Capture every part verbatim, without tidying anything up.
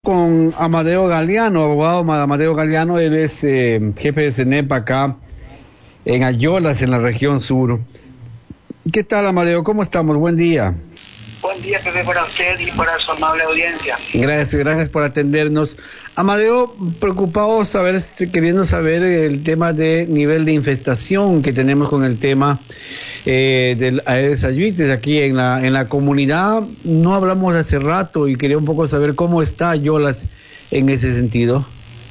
con Amadeo Galeano, abogado Amadeo Galeano. Él es eh, jefe de CENEP acá en Ayolas, en la región sur. ¿Qué tal, Amadeo? ¿Cómo estamos? Buen día. Buen día, Pepe, para usted y para su amable audiencia. Gracias, gracias por atendernos. Amadeo, preocupado saber, queriendo saber el tema de nivel de infestación que tenemos con el tema eh, del Aedes aegypti aquí en la en la comunidad. No hablamos hace rato y quería un poco saber cómo está Ayolas en ese sentido.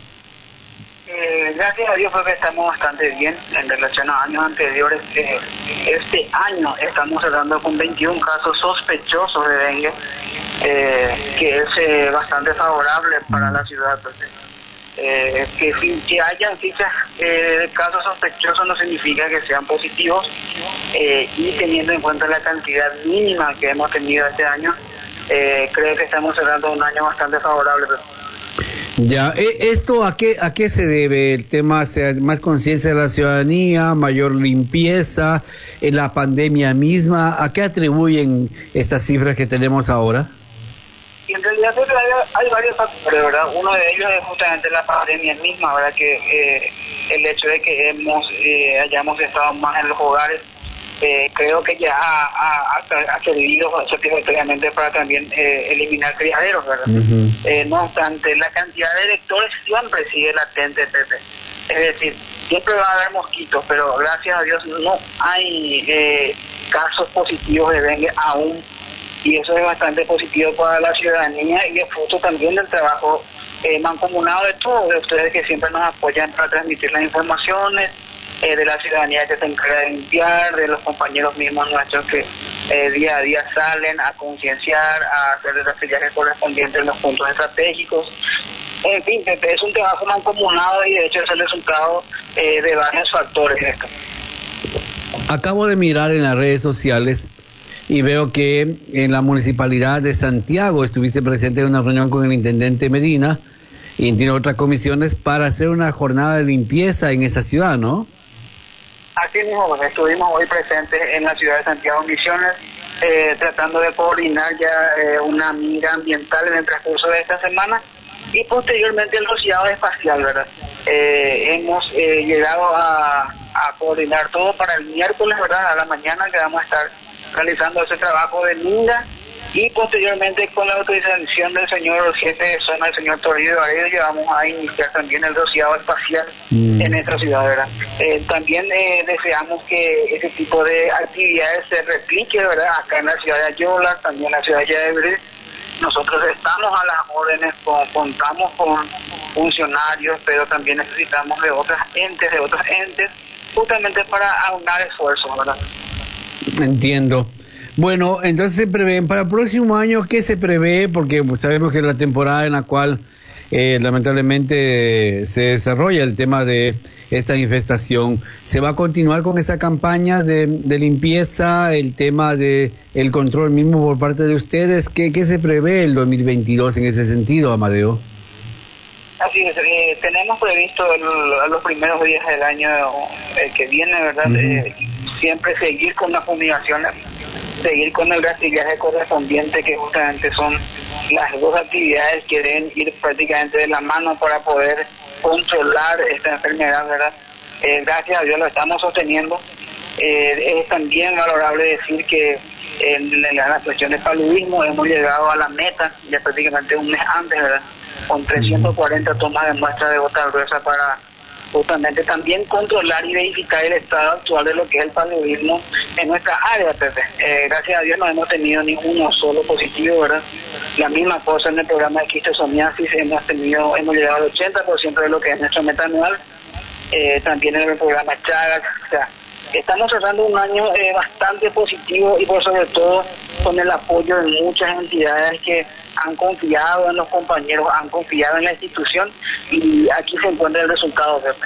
Eh, gracias a Dios, Pepe, estamos bastante bien en relación a años anteriores. Eh, este año estamos cerrando con veintiún casos sospechosos de dengue. Eh, que es eh, bastante favorable para la ciudad. Eh, que, que hayan fichas eh, de casos sospechosos no significa que sean positivos, eh, y teniendo en cuenta la cantidad mínima que hemos tenido este año, eh, creo que estamos cerrando un año bastante favorable. Ya, ¿esto a qué a qué se debe? ¿El tema sea más conciencia de la ciudadanía, mayor limpieza, en la pandemia misma? ¿A qué atribuyen estas cifras que tenemos ahora? Y en realidad hay, hay varios factores, ¿verdad? Uno de ellos es justamente la pandemia misma, ¿verdad? Que eh, el hecho de que hemos eh, hayamos estado más en los hogares, eh, creo que ya ha, ha, ha servido satisfactoriamente para también eh, eliminar criaderos, ¿verdad? Uh-huh. Eh, no obstante, la cantidad de vectores siempre sigue latente, Pepe. Es decir, siempre va a haber mosquitos, pero gracias a Dios no hay eh, casos positivos de dengue aún. Y eso es bastante positivo para la ciudadanía y es fruto también del trabajo eh, mancomunado de todos, de ustedes que siempre nos apoyan para transmitir las informaciones, eh, de la ciudadanía que se encarga de limpiar, de los compañeros mismos nuestros que eh, día a día salen a concienciar, a hacer los viajes correspondientes en los puntos estratégicos. En fin, es un trabajo mancomunado y de hecho es el resultado eh, de varios factores. Esto. Acabo de mirar en las redes sociales y veo que en la Municipalidad de Santiago estuviste presente en una reunión con el Intendente Medina y tiene otras comisiones para hacer una jornada de limpieza en esa ciudad, ¿no? Así mismo, pues, estuvimos hoy presentes en la ciudad de Santiago Misiones, eh, tratando de coordinar ya eh, una mira ambiental en el transcurso de esta semana y posteriormente el rociado espacial, ¿verdad? Eh, hemos eh, llegado a, a coordinar todo para el miércoles, ¿verdad? A la mañana que vamos a estar realizando ese trabajo de minga y posteriormente con la autorización del señor jefe de zona, el señor Toribio Varela, vamos a iniciar también el rociado espacial mm. en nuestra ciudad, ¿verdad? Eh, también eh, deseamos que ese tipo de actividades se replique, ¿verdad? Acá en la ciudad de Ayolas, también en la ciudad de Yadebre. Nosotros estamos a las órdenes, con, contamos con funcionarios, pero también necesitamos de otras entes, de otros entes, justamente para aunar esfuerzos, ¿verdad? Entiendo. Bueno, entonces se prevén para el próximo año, ¿qué se prevé? Porque pues, sabemos que es la temporada en la cual eh, lamentablemente se desarrolla el tema de esta infestación. ¿Se va a continuar con esa campaña de, de limpieza, el tema de el control mismo por parte de ustedes? ¿Qué, qué se prevé el dos mil veintidós en ese sentido, Amadeo? Así es, eh, tenemos previsto el, los primeros días del año eh, que viene, ¿verdad? Uh-huh. Eh, siempre seguir con las fumigaciones, seguir con el rastrillaje correspondiente, que justamente son las dos actividades que deben ir prácticamente de la mano para poder controlar esta enfermedad, ¿verdad? Eh, gracias a Dios lo estamos sosteniendo. Eh, es también valorable decir que en, en la cuestión de paludismo hemos llegado a la meta ya prácticamente un mes antes, ¿verdad? Con trescientas cuarenta tomas de muestra de gota gruesa para justamente también controlar y verificar el estado actual de lo que es el paludismo en nuestra área, Pepe. Eh, gracias a Dios no hemos tenido ni uno solo positivo, ¿verdad? La misma cosa en el programa de quistosomiasis, hemos tenido, hemos llegado al ochenta por ciento de lo que es nuestra meta anual, eh, también en el programa Chagas. O sea, estamos cerrando un año eh, bastante positivo y por sobre todo con el apoyo de muchas entidades que han confiado en los compañeros, han confiado en la institución y aquí se encuentra el resultado, Pepe.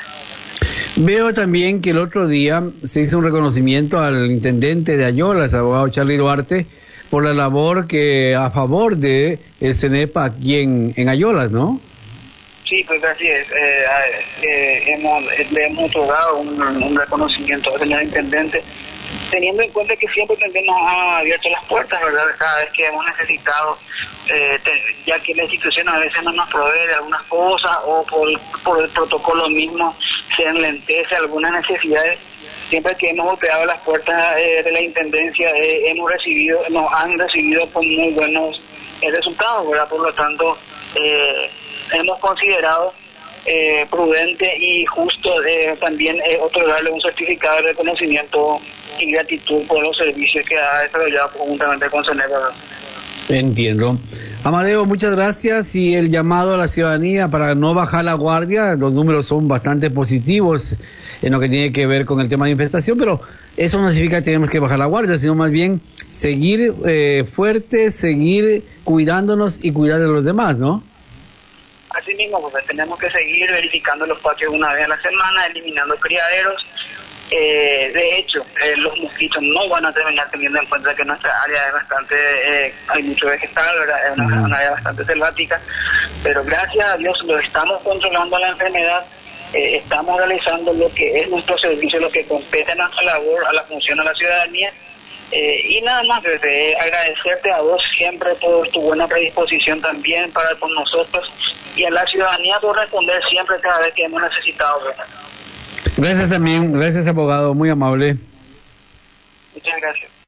Veo también que el otro día se hizo un reconocimiento al intendente de Ayolas, el abogado Charlie Duarte, por la labor que a favor de el CENEP aquí en, en Ayolas, ¿no? Sí, pues así es. Eh, eh, hemos, le hemos otorgado un, un reconocimiento al señor intendente teniendo en cuenta que siempre también nos ha abierto las puertas, ¿verdad? Cada vez que hemos necesitado, eh, te, ya que la institución a veces no nos provee de algunas cosas o por, por el protocolo mismo se enlentece algunas necesidades. Siempre que hemos golpeado las puertas eh, de la Intendencia, eh, hemos recibido, nos han recibido con muy buenos eh, resultados, ¿verdad? Por lo tanto, eh, hemos considerado eh, prudente y justo eh, también eh, otorgarle un certificado de reconocimiento y gratitud por los servicios que ha desarrollado conjuntamente con CENER, ¿verdad? Entiendo. Amadeo, muchas gracias, y el llamado a la ciudadanía para no bajar la guardia. Los números son bastante positivos en lo que tiene que ver con el tema de infestación, pero eso no significa que tenemos que bajar la guardia, sino más bien seguir eh, fuertes, seguir cuidándonos y cuidar de los demás, ¿no? Así mismo, pues tenemos que seguir verificando los patios una vez a la semana, eliminando criaderos. Eh, de hecho, eh, los mosquitos no van a terminar teniendo en cuenta que nuestra área es bastante, eh, hay mucho vegetal, ¿verdad? Es una, uh-huh. una área bastante selvática, pero gracias a Dios lo estamos controlando la enfermedad. Eh, estamos realizando lo que es nuestro servicio, lo que compete a nuestra labor, a la función a la ciudadanía. Eh, y nada más, eh, agradecerte a vos siempre por tu buena predisposición también para con nosotros y a la ciudadanía por responder siempre cada vez que hemos necesitado, ¿verdad? Gracias también, gracias abogado, muy amable. Muchas gracias.